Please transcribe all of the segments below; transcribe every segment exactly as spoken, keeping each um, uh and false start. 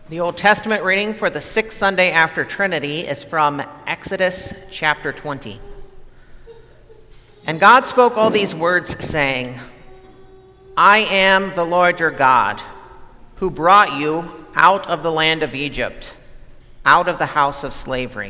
The Old Testament reading for the sixth Sunday after Trinity is from Exodus chapter twenty. And God spoke all these words, saying, I am the Lord your God, who brought you out of the land of Egypt, out of the house of slavery.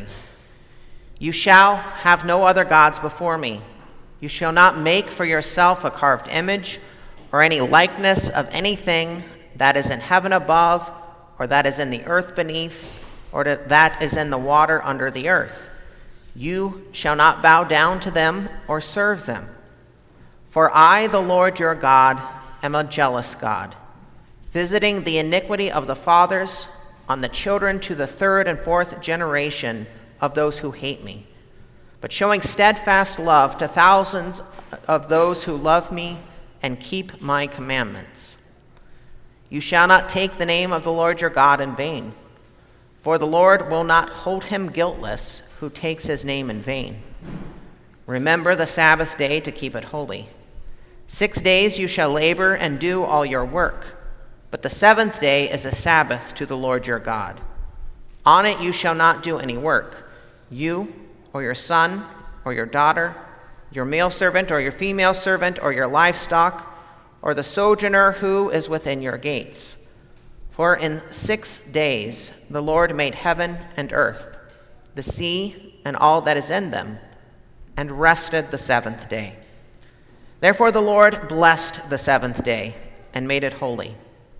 You shall have no other gods before me. You shall not make for yourself a carved image or any likeness of anything that is in heaven above, or that is in the earth beneath, or that is in the water under the earth. You shall not bow down to them or serve them. For I, the Lord your God, am a jealous God, visiting the iniquity of the fathers on the children to the third and fourth generation of those who hate me, but showing steadfast love to thousands of those who love me and keep my commandments. You shall not take the name of the Lord your God in vain, for the Lord will not hold him guiltless who takes his name in vain. Remember the Sabbath day to keep it holy. Six days you shall labor and do all your work, but the seventh day is a Sabbath to the Lord your God. On it you shall not do any work, you or your son or your daughter, your male servant or your female servant, or your livestock, or the sojourner who is within your gates. For in six days the Lord made heaven and earth, the sea and all that is in them, and rested the seventh day. Therefore the Lord blessed the seventh day and made it holy.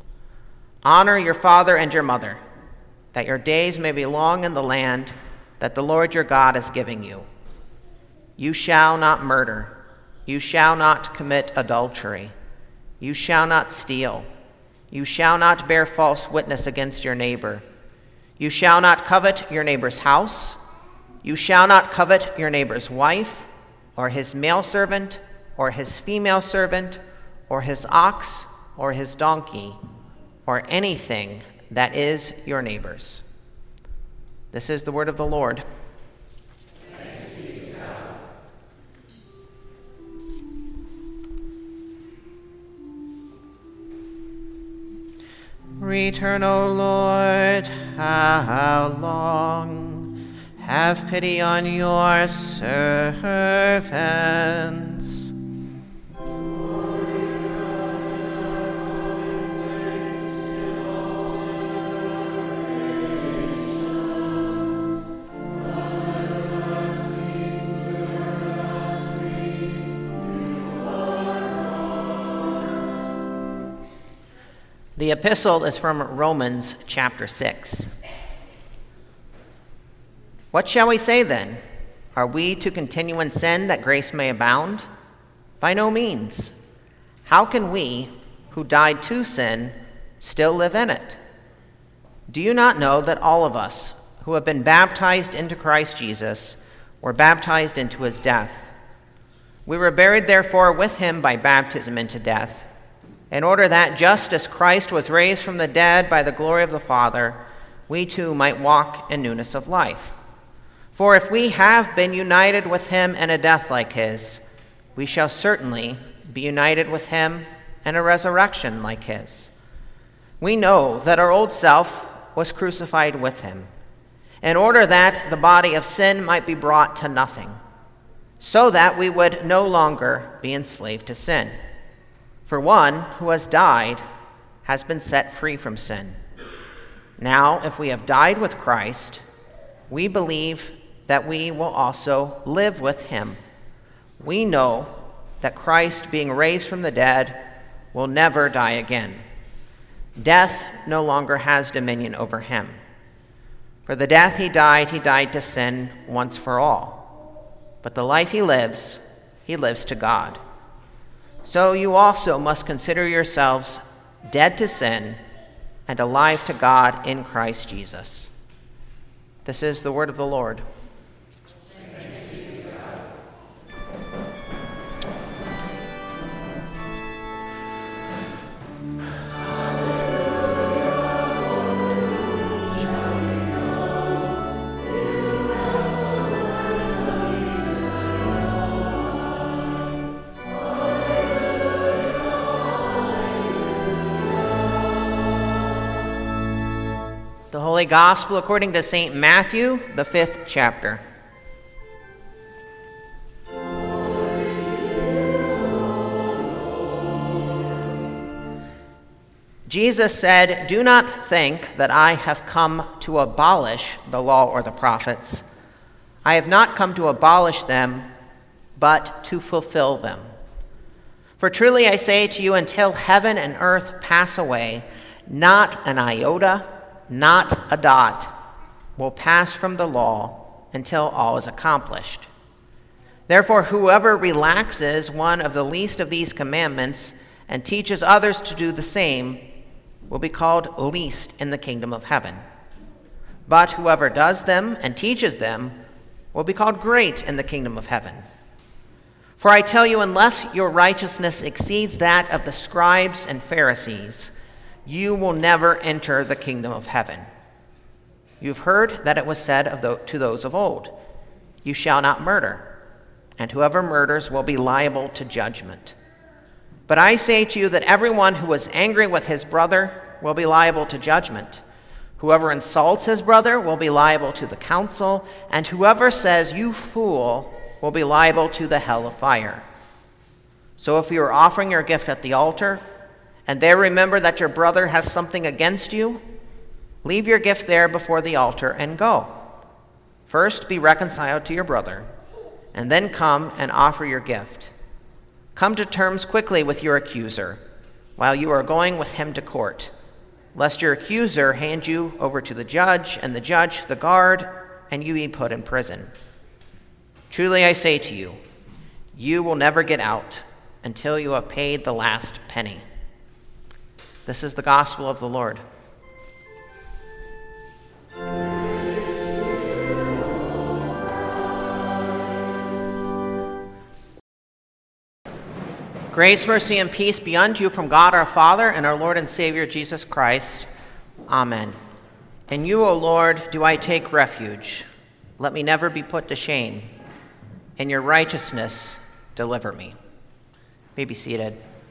Honor your father and your mother, that your days may be long in the land that the Lord your God is giving you. You shall not murder. You shall not commit adultery. You shall not steal. You shall not bear false witness against your neighbor. You shall not covet your neighbor's house. You shall not covet your neighbor's wife, or his male servant, or his female servant, or his ox, or his donkey, or anything that is your neighbor's. This is the word of the Lord. Return, O Lord, how long? Have pity on your servants. The epistle is from Romans chapter six. What shall we say then? Are we to continue in sin that grace may abound? By no means. How can we, who died to sin, still live in it? Do you not know that all of us who have been baptized into Christ Jesus were baptized into his death? We were buried therefore with him by baptism into death, in order that, just as Christ was raised from the dead by the glory of the Father, we too might walk in newness of life. For if we have been united with him in a death like his, we shall certainly be united with him in a resurrection like his. We know that our old self was crucified with him, in order that the body of sin might be brought to nothing, so that we would no longer be enslaved to sin. For one who has died has been set free from sin. Now, if we have died with Christ, we believe that we will also live with him. We know that Christ, being raised from the dead, will never die again. Death no longer has dominion over him. For the death he died, he died to sin once for all. But the life he lives, he lives to God. So you also must consider yourselves dead to sin and alive to God in Christ Jesus. This is the word of the Lord. Thanks be to God. The Holy Gospel according to Saint Matthew, the fifth chapter. Jesus said, "Do not think that I have come to abolish the law or the prophets. I have not come to abolish them, but to fulfill them. For truly I say to you, until heaven and earth pass away, not an iota, not a dot, will pass from the law until all is accomplished. Therefore, whoever relaxes one of the least of these commandments and teaches others to do the same will be called least in the kingdom of heaven. But whoever does them and teaches them will be called great in the kingdom of heaven. For I tell you, unless your righteousness exceeds that of the scribes and Pharisees, you will never enter the kingdom of heaven. You've heard that it was said of the, to those of old, 'You shall not murder, and whoever murders will be liable to judgment.' But I say to you that everyone who is angry with his brother will be liable to judgment. Whoever insults his brother will be liable to the council, and whoever says, 'You fool,' will be liable to the hell of fire. So if you are offering your gift at the altar, and there remember that your brother has something against you, leave your gift there before the altar and go. First be reconciled to your brother, and then come and offer your gift. Come to terms quickly with your accuser, while you are going with him to court, lest your accuser hand you over to the judge, and the judge the guard, and you be put in prison. Truly I say to you, you will never get out until you have paid the last penny." This is the gospel of the Lord. Grace, mercy, and peace be unto you from God our Father and our Lord and Savior Jesus Christ. Amen. In you, O Lord, do I take refuge. Let me never be put to shame. In your righteousness, deliver me. You may be seated.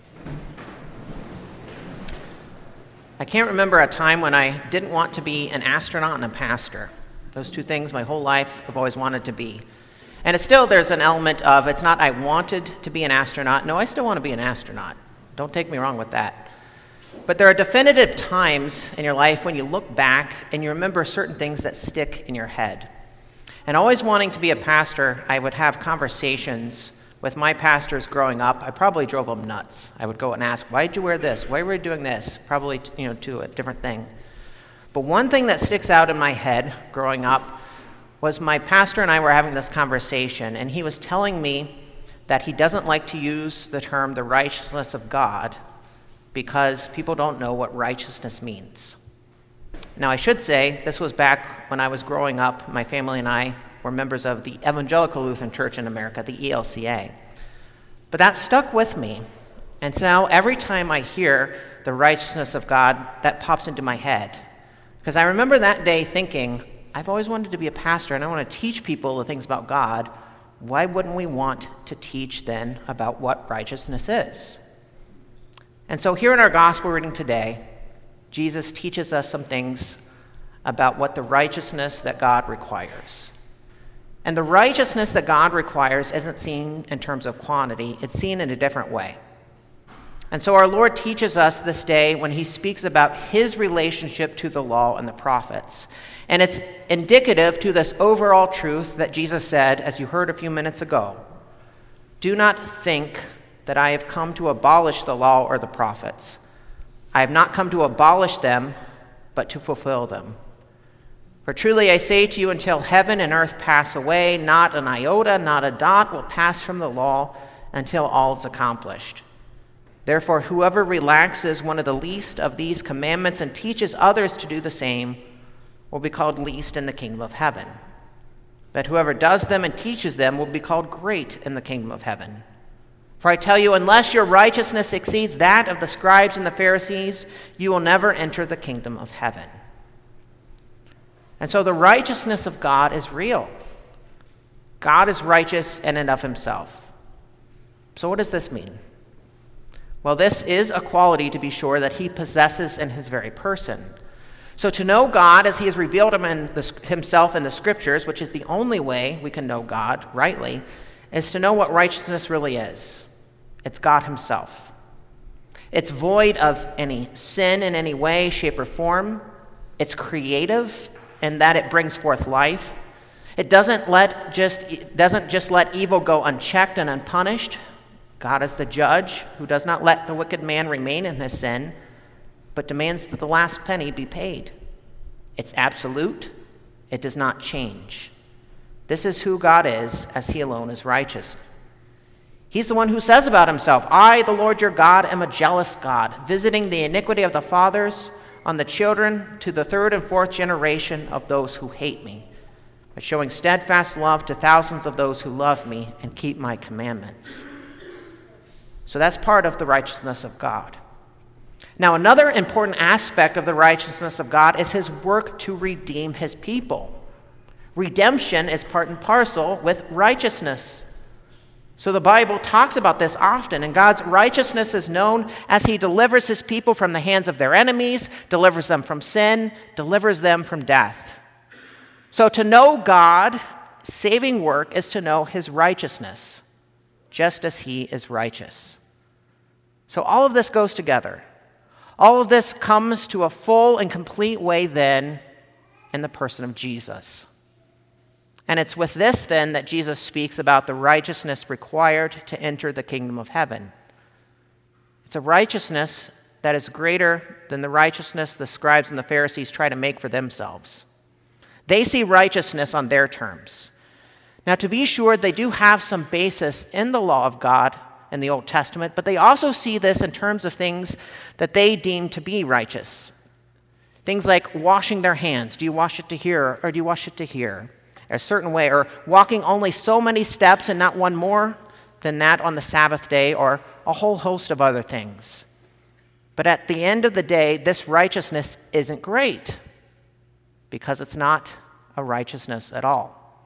I can't remember a time when I didn't want to be an astronaut and a pastor. Those two things my whole life I've always wanted to be. And it's still, there's an element of, it's not I wanted to be an astronaut. No, I still want to be an astronaut. Don't take me wrong with that. But there are definitive times in your life when you look back and you remember certain things that stick in your head. And always wanting to be a pastor, I would have conversations with my pastors growing up. I probably drove them nuts. I would go and ask, "Why did you wear this? Why were you doing this?" Probably, you know, to a different thing. But one thing that sticks out in my head growing up was my pastor and I were having this conversation, and he was telling me that he doesn't like to use the term the righteousness of God because people don't know what righteousness means. Now, I should say, this was back when I was growing up. My family and I were members of the Evangelical Lutheran Church in America, the E L C A. But that stuck with me. And so now every time I hear the righteousness of God, that pops into my head. Because I remember that day thinking, I've always wanted to be a pastor and I want to teach people the things about God. Why wouldn't we want to teach then about what righteousness is? And so here in our gospel reading today, Jesus teaches us some things about what the righteousness that God requires. And the righteousness that God requires isn't seen in terms of quantity, it's seen in a different way. And so our Lord teaches us this day when he speaks about his relationship to the law and the prophets. And it's indicative to this overall truth that Jesus said, as you heard a few minutes ago, "Do not think that I have come to abolish the law or the prophets. I have not come to abolish them, but to fulfill them. For truly I say to you, until heaven and earth pass away, not an iota, not a dot will pass from the law until all is accomplished. Therefore, whoever relaxes one of the least of these commandments and teaches others to do the same will be called least in the kingdom of heaven. But whoever does them and teaches them will be called great in the kingdom of heaven. For I tell you, unless your righteousness exceeds that of the scribes and the Pharisees, you will never enter the kingdom of heaven." And so the righteousness of God is real. God is righteous in and of himself. So what does this mean? Well, this is a quality, to be sure, that he possesses in his very person. So to know God as he has revealed him in the, himself in the scriptures, which is the only way we can know God rightly, is to know what righteousness really is. It's God himself. It's void of any sin in any way, shape, or form. It's creative in that it brings forth life. It doesn't let just it doesn't just let evil go unchecked and unpunished. God is the judge who does not let the wicked man remain in his sin, but demands that the last penny be paid. It's absolute. It does not change. This is who God is, as he alone is righteous. He's the one who says about himself, I, the Lord your God, am a jealous God, visiting the iniquity of the fathers on the children to the third and fourth generation of those who hate me, but showing steadfast love to thousands of those who love me and keep my commandments. So that's part of the righteousness of God. Now, another important aspect of the righteousness of God is his work to redeem his people. Redemption is part and parcel with righteousness. So the Bible talks about this often, and God's righteousness is known as he delivers his people from the hands of their enemies, delivers them from sin, delivers them from death. So to know God, saving work, is to know his righteousness, just as he is righteous. So all of this goes together. All of this comes to a full and complete way then in the person of Jesus. And it's with this then that Jesus speaks about the righteousness required to enter the kingdom of heaven. It's a righteousness that is greater than the righteousness the scribes and the Pharisees try to make for themselves. They see righteousness on their terms. Now, to be sure, they do have some basis in the law of God in the Old Testament, but they also see this in terms of things that they deem to be righteous. Things like washing their hands. Do you wash it to here or do you wash it to here? A certain way, or walking only so many steps and not one more than that on the Sabbath day, or a whole host of other things. But at the end of the day, this righteousness isn't great because it's not a righteousness at all.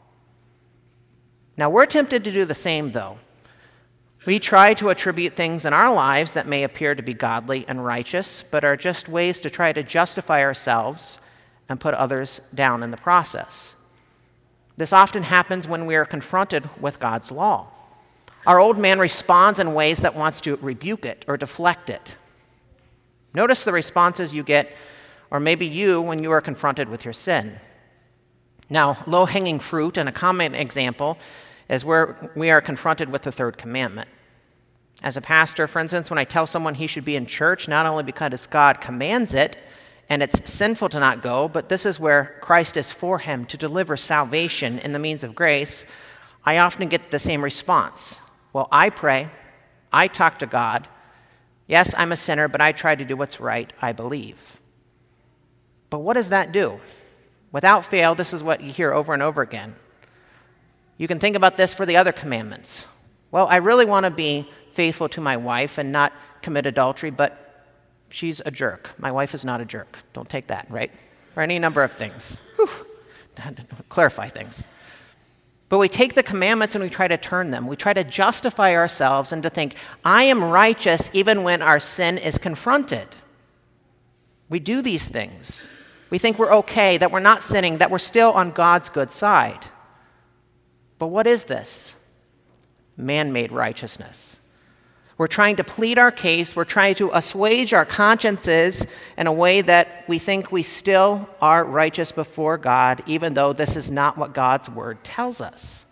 Now, we're tempted to do the same, though. We try to attribute things in our lives that may appear to be godly and righteous, but are just ways to try to justify ourselves and put others down in the process. This often happens when we are confronted with God's law. Our old man responds in ways that wants to rebuke it or deflect it. Notice the responses you get, or maybe you, when you are confronted with your sin. Now, low-hanging fruit, and a common example, is where we are confronted with the third commandment. As a pastor, for instance, when I tell someone he should be in church, not only because God commands it, and it's sinful to not go, but this is where Christ is for him to deliver salvation in the means of grace, I often get the same response. Well, I pray, I talk to God. Yes, I'm a sinner, but I try to do what's right, I believe. But what does that do? Without fail, this is what you hear over and over again. You can think about this for the other commandments. Well, I really want to be faithful to my wife and not commit adultery, but she's a jerk. My wife is not a jerk. Don't take that, right? Or any number of things. Whew. Clarify things. But we take the commandments and we try to turn them. We try to justify ourselves and to think, I am righteous even when our sin is confronted. We do these things. We think we're okay, that we're not sinning, that we're still on God's good side. But what is this? Man-made righteousness. We're trying to plead our case. We're trying to assuage our consciences in a way that we think we still are righteous before God, even though this is not what God's word tells us.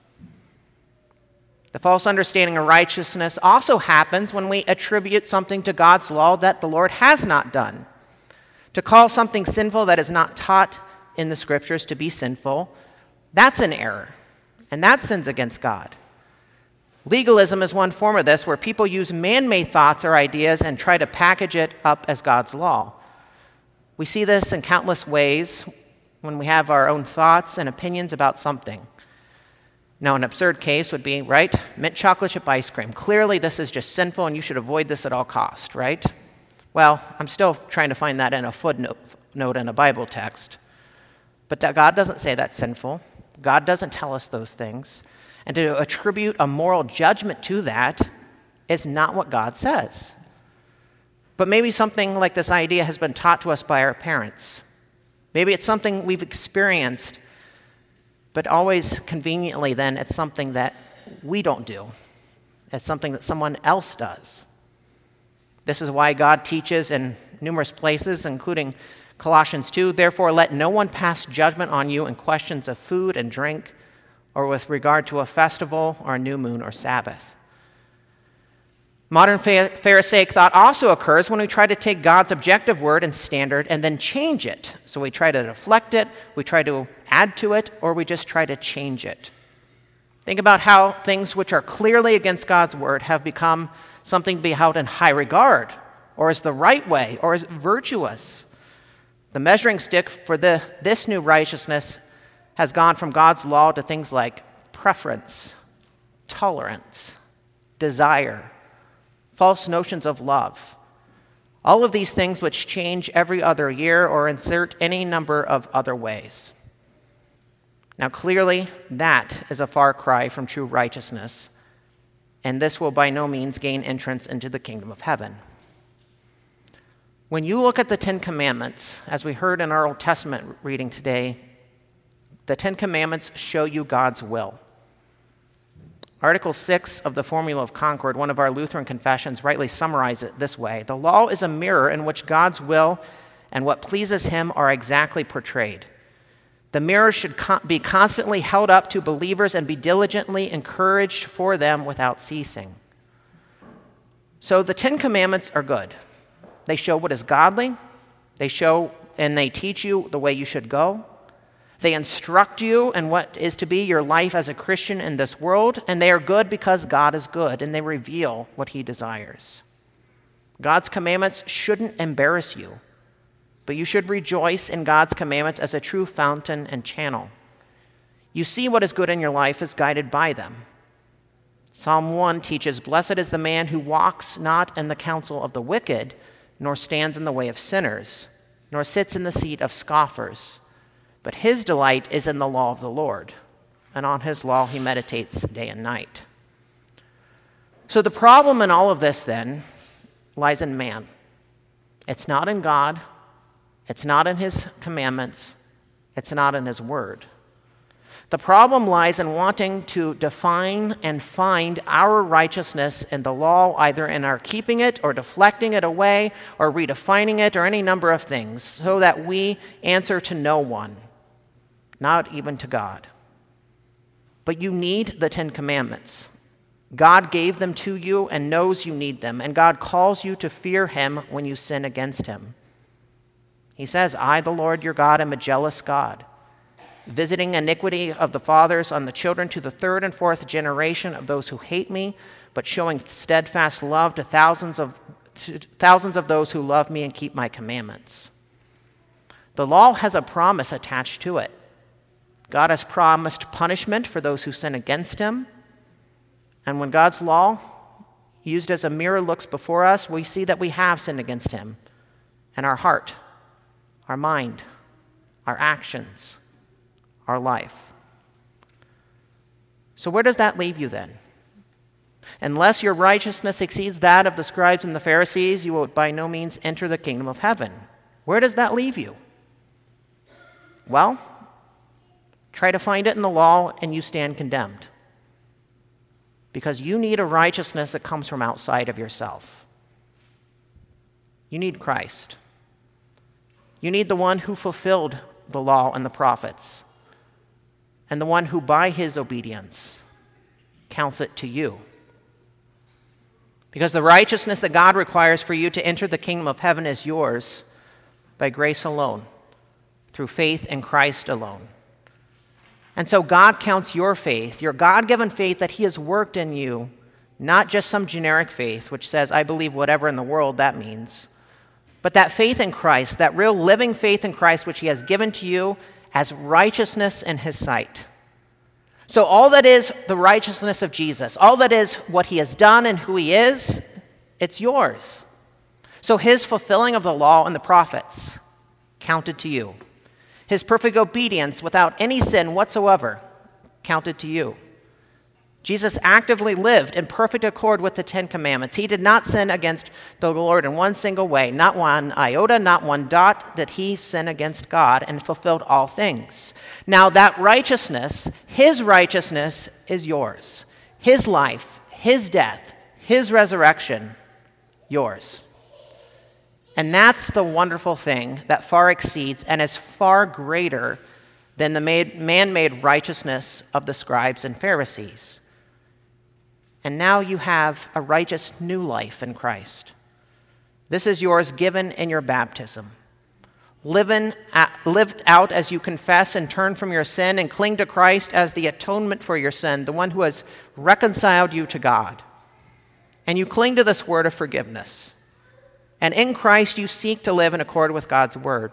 The false understanding of righteousness also happens when we attribute something to God's law that the Lord has not done. To call something sinful that is not taught in the scriptures to be sinful, that's an error, and that sins against God. Legalism is one form of this, where people use man-made thoughts or ideas and try to package it up as God's law. We see this in countless ways when we have our own thoughts and opinions about something. Now, an absurd case would be, right, mint chocolate chip ice cream. Clearly, this is just sinful and you should avoid this at all costs, right? Well, I'm still trying to find that in a footnote note in a Bible text. But that God doesn't say that's sinful. God doesn't tell us those things. And to attribute a moral judgment to that is not what God says. But maybe something like this idea has been taught to us by our parents. Maybe it's something we've experienced, but always conveniently then it's something that we don't do. It's something that someone else does. This is why God teaches in numerous places, including Colossians two, therefore let no one pass judgment on you in questions of food and drink, or with regard to a festival or a new moon or Sabbath. Modern Pharisaic thought also occurs when we try to take God's objective word and standard and then change it. So we try to deflect it, we try to add to it, or we just try to change it. Think about how things which are clearly against God's word have become something to be held in high regard, or as the right way, or as virtuous. The measuring stick for the, this new righteousness has gone from God's law to things like preference, tolerance, desire, false notions of love. All of these things which change every other year or insert any number of other ways. Now, clearly, that is a far cry from true righteousness, and this will by no means gain entrance into the kingdom of heaven. When you look at the Ten Commandments, as we heard in our Old Testament reading today, the Ten Commandments show you God's will. Article six of the Formula of Concord, one of our Lutheran confessions, rightly summarizes it this way. The law is a mirror in which God's will and what pleases him are exactly portrayed. The mirror should con- be constantly held up to believers and be diligently encouraged for them without ceasing. So the Ten Commandments are good. They show what is godly. They show and they teach you the way you should go. They instruct you in what is to be your life as a Christian in this world, and they are good because God is good, and they reveal what he desires. God's commandments shouldn't embarrass you, but you should rejoice in God's commandments as a true fountain and channel. You see what is good in your life is guided by them. Psalm one teaches, blessed is the man who walks not in the counsel of the wicked, nor stands in the way of sinners, nor sits in the seat of scoffers. But his delight is in the law of the Lord, and on his law he meditates day and night. So the problem in all of this, then, lies in man. It's not in God. It's not in his commandments. It's not in his word. The problem lies in wanting to define and find our righteousness in the law, either in our keeping it or deflecting it away or redefining it or any number of things, so that we answer to no one, not even to God. But you need the Ten Commandments. God gave them to you and knows you need them, and God calls you to fear him when you sin against him. He says, I, the Lord your God, am a jealous God, visiting iniquity of the fathers on the children to the third and fourth generation of those who hate me, but showing steadfast love to thousands of, to thousands of those who love me and keep my commandments. The law has a promise attached to it. God has promised punishment for those who sin against him. And when God's law, used as a mirror, looks before us, we see that we have sinned against him in our heart, our mind, our actions, our life. So where does that leave you then? Unless your righteousness exceeds that of the scribes and the Pharisees, you will by no means enter the kingdom of heaven. Where does that leave you? Well, try to find it in the law and you stand condemned. Because you need a righteousness that comes from outside of yourself. You need Christ. You need the one who fulfilled the law and the prophets, and the one who by his obedience counts it to you. Because the righteousness that God requires for you to enter the kingdom of heaven is yours by grace alone, through faith in Christ alone. And so God counts your faith, your God-given faith that he has worked in you, not just some generic faith which says, I believe whatever in the world that means, but that faith in Christ, that real living faith in Christ which he has given to you as righteousness in his sight. So all that is the righteousness of Jesus, all that is what he has done and who he is, it's yours. So his fulfilling of the law and the prophets counted to you. His perfect obedience without any sin whatsoever counted to you. Jesus actively lived in perfect accord with the Ten Commandments. He did not sin against the Lord in one single way. Not one iota, not one dot did he sin against God, and fulfilled all things. Now that righteousness, his righteousness, is yours. His life, his death, his resurrection, yours. And that's the wonderful thing that far exceeds and is far greater than the made, man-made righteousness of the scribes and Pharisees. And now you have a righteous new life in Christ. This is yours given in your baptism. Living, lived out as you confess and turn from your sin and cling to Christ as the atonement for your sin, the one who has reconciled you to God. And you cling to this word of forgiveness. And in Christ you seek to live in accord with God's word.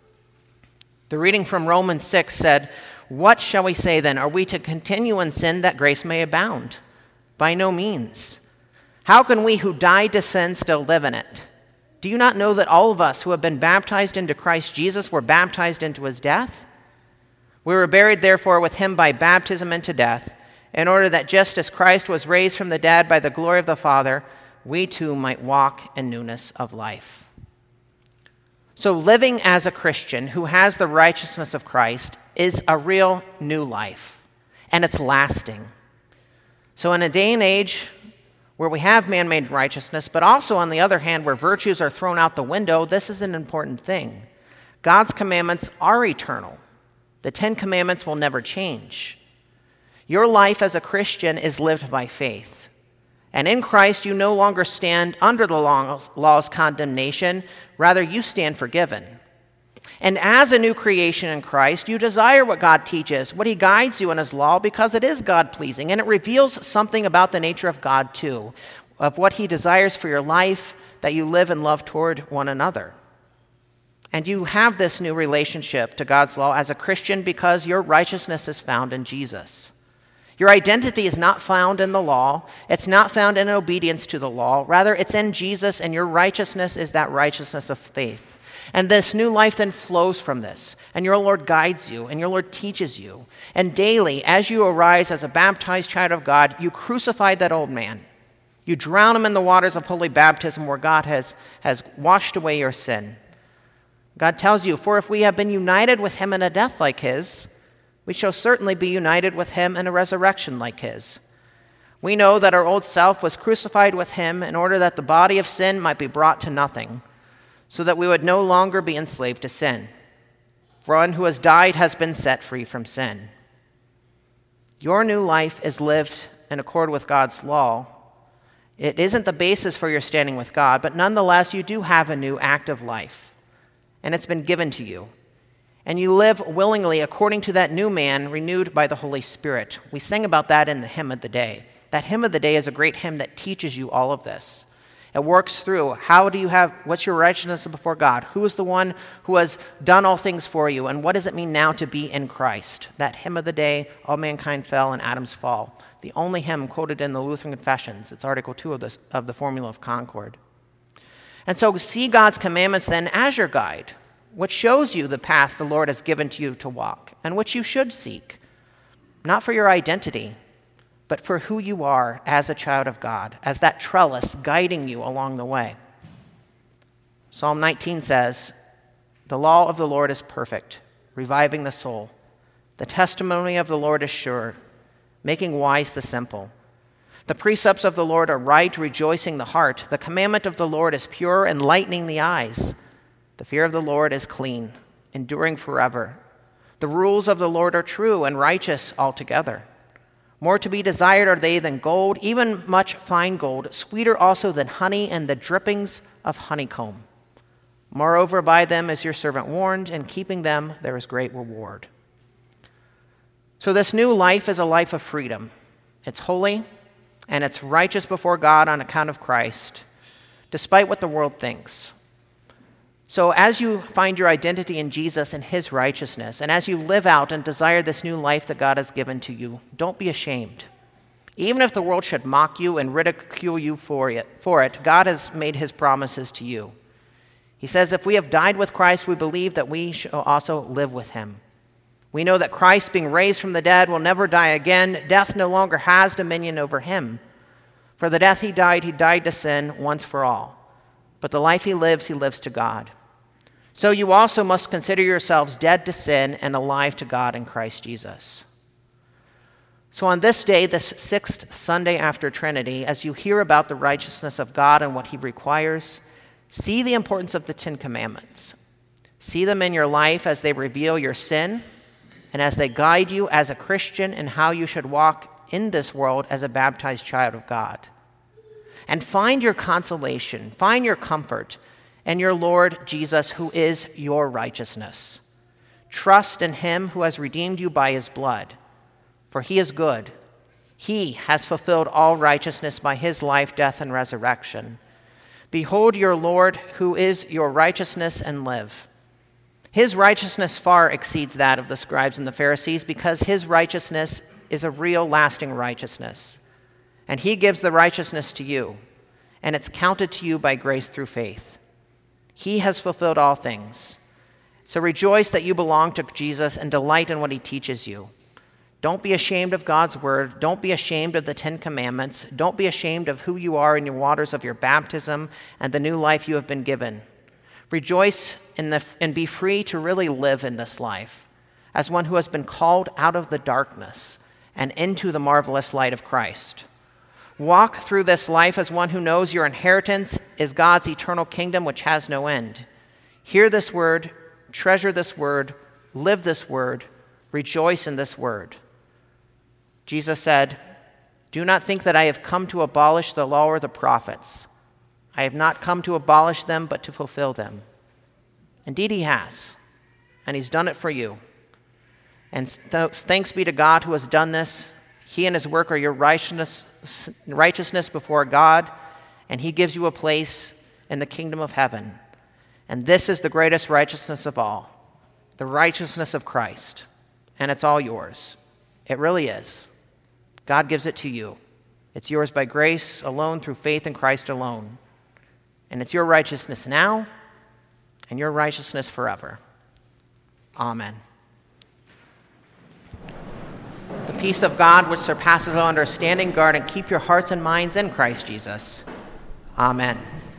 The reading from Romans six said, "What shall we say then? Are we to continue in sin that grace may abound? By no means. How can we who died to sin still live in it? Do you not know that all of us who have been baptized into Christ Jesus were baptized into his death? We were buried therefore with him by baptism into death, in order that just as Christ was raised from the dead by the glory of the Father, we too might walk in newness of life." So living as a Christian who has the righteousness of Christ is a real new life, and it's lasting. So in a day and age where we have man-made righteousness, but also on the other hand where virtues are thrown out the window, this is an important thing. God's commandments are eternal. The Ten Commandments will never change. Your life as a Christian is lived by faith. And in Christ, you no longer stand under the law's condemnation. Rather, you stand forgiven. And as a new creation in Christ, you desire what God teaches, what he guides you in his law, because it is God-pleasing. And it reveals something about the nature of God, too, of what he desires for your life, that you live in love toward one another. And you have this new relationship to God's law as a Christian because your righteousness is found in Jesus. Your identity is not found in the law. It's not found in obedience to the law. Rather, it's in Jesus, and your righteousness is that righteousness of faith. And this new life then flows from this. And your Lord guides you, and your Lord teaches you. And daily, as you arise as a baptized child of God, you crucify that old man. You drown him in the waters of holy baptism where God has, has washed away your sin. God tells you, "For if we have been united with him in a death like his, we shall certainly be united with him in a resurrection like his. We know that our old self was crucified with him in order that the body of sin might be brought to nothing, so that we would no longer be enslaved to sin. For one who has died has been set free from sin." Your new life is lived in accord with God's law. It isn't the basis for your standing with God, but nonetheless, you do have a new active life, and it's been given to you. And you live willingly according to that new man renewed by the Holy Spirit. We sing about that in the hymn of the day. That hymn of the day is a great hymn that teaches you all of this. It works through how do you have, what's your righteousness before God? Who is the one who has done all things for you? And what does it mean now to be in Christ? That hymn of the day, all mankind fell in Adam's fall. The only hymn quoted in the Lutheran Confessions. It's Article two of, this, of the Formula of Concord. And so see God's commandments then as your guide, which shows you the path the Lord has given to you to walk, and which you should seek, not for your identity, but for who you are as a child of God, as that trellis guiding you along the way. Psalm nineteen says, "The law of the Lord is perfect, reviving the soul. The testimony of the Lord is sure, making wise the simple. The precepts of the Lord are right, rejoicing the heart. The commandment of the Lord is pure, enlightening the eyes. The fear of the Lord is clean, enduring forever. The rules of the Lord are true and righteous altogether. More to be desired are they than gold, even much fine gold, sweeter also than honey and the drippings of honeycomb. Moreover, by them is your servant warned, and keeping them there is great reward." So this new life is a life of freedom. It's holy, and it's righteous before God on account of Christ, despite what the world thinks. So as you find your identity in Jesus and his righteousness, and as you live out and desire this new life that God has given to you, don't be ashamed. Even if the world should mock you and ridicule you for it, for it, God has made his promises to you. He says, if we have died with Christ, we believe that we shall also live with him. We know that Christ, being raised from the dead, will never die again. Death no longer has dominion over him. For the death he died, he died to sin once for all. But the life he lives, he lives to God. So you also must consider yourselves dead to sin and alive to God in Christ Jesus. So on this day, this sixth Sunday after Trinity, as you hear about the righteousness of God and what he requires, see the importance of the Ten Commandments. See them in your life as they reveal your sin and as they guide you as a Christian in how you should walk in this world as a baptized child of God. And find your consolation, find your comfort in your Lord Jesus, who is your righteousness. Trust in him who has redeemed you by his blood, for he is good. He has fulfilled all righteousness by his life, death, and resurrection. Behold your Lord, who is your righteousness, and live. His righteousness far exceeds that of the scribes and the Pharisees, because his righteousness is a real, lasting righteousness. And he gives the righteousness to you, and it's counted to you by grace through faith. He has fulfilled all things. So rejoice that you belong to Jesus and delight in what he teaches you. Don't be ashamed of God's word. Don't be ashamed of the Ten Commandments. Don't be ashamed of who you are in your waters of your baptism and the new life you have been given. Rejoice in the, and be free to really live in this life as one who has been called out of the darkness and into the marvelous light of Christ. Walk through this life as one who knows your inheritance is God's eternal kingdom, which has no end. Hear this word, treasure this word, live this word, rejoice in this word. Jesus said, "Do not think that I have come to abolish the law or the prophets. I have not come to abolish them, but to fulfill them." Indeed, he has, and he's done it for you. And th- thanks be to God who has done this. He and his work are your righteousness, righteousness before God, and he gives you a place in the kingdom of heaven. And this is the greatest righteousness of all, the righteousness of Christ. And it's all yours. It really is. God gives it to you. It's yours by grace alone, through faith in Christ alone. And it's your righteousness now and your righteousness forever. Amen. The peace of God, which surpasses all understanding, guard and keep your hearts and minds in Christ Jesus. Amen.